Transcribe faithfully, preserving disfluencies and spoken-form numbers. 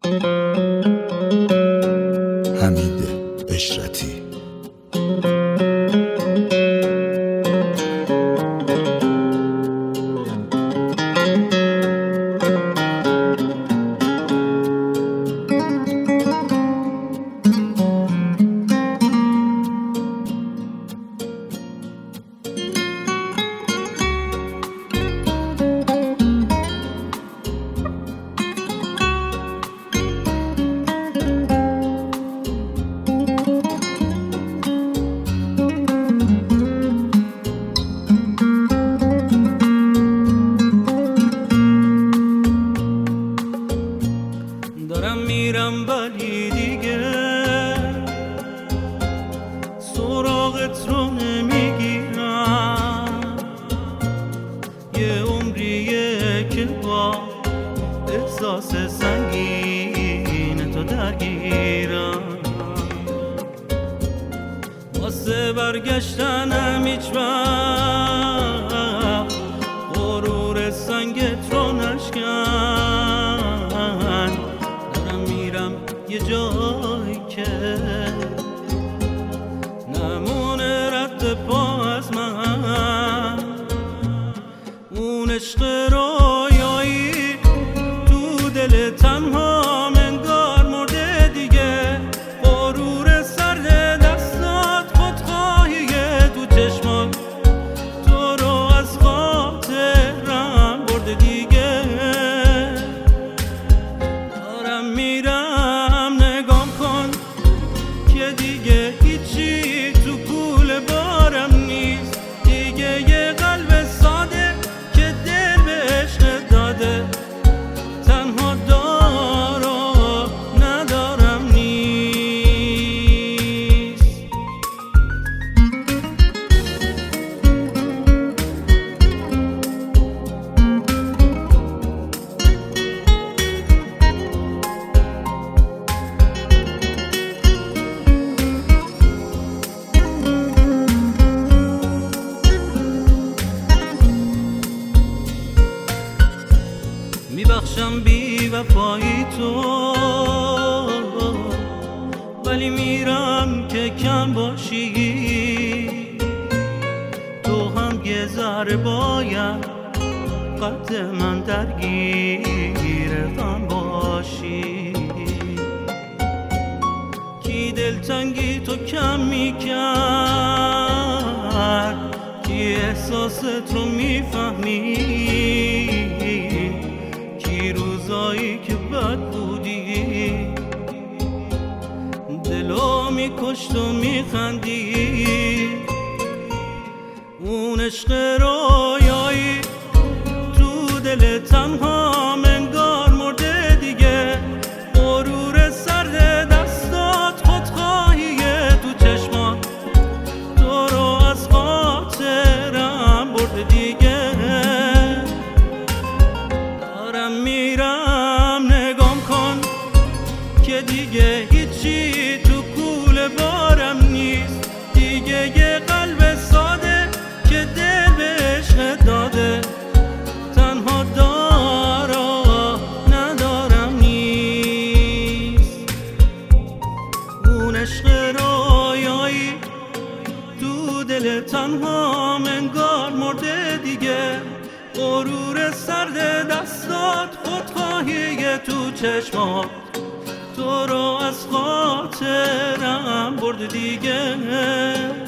حمید اشرتی. دارم میرم ولی دیگه سراغت رو نمیگیرم، یه عمریه که با احساس سنگین تو درگیرم، واسه برگشتنم هیچ وقت غرور سنگت رو نشکن. یه جایی که نمونه رد پا از من، اون عشق رویایی تو دل تنها انگار مرده دیگه، غرور سرد دستات خودخواهیه تو چشمات تو رو از خاطرم برده دیگه. دارم میرم دیگه هیچی تو کول بارم نیست، دیگه یه قلب ساده که دل به عشق داده، تنها دار و ندارم نیست. میبخشم بی وفایی تو، ولی میرم که کم باشی، تو هم یه ذره باید قد من درگیر غم باشی. کی دلتنگی تو کم میکرد، کی احساست رو میفهمی، روزایی که بد بودی دلو میکشت و میخندی، اون عشق رویایی تو دل تنها انگار مرده دیگه، غرور سرد دستات خودخواهیه تو چشمات تو رو از خاطرم برده دیگه. میرم نگام کن که دیگه هیچی تو کول بارم نیست، دیگه یه قلب ساده که دل به عشق داده، تنها دار و ندارم نیست. اون عشق رویایی تو دل تنها انگار مرده دیگه، غرور سرد دستات خودخواهیه تو چشمات تو رو از خاطرم برد دیگه.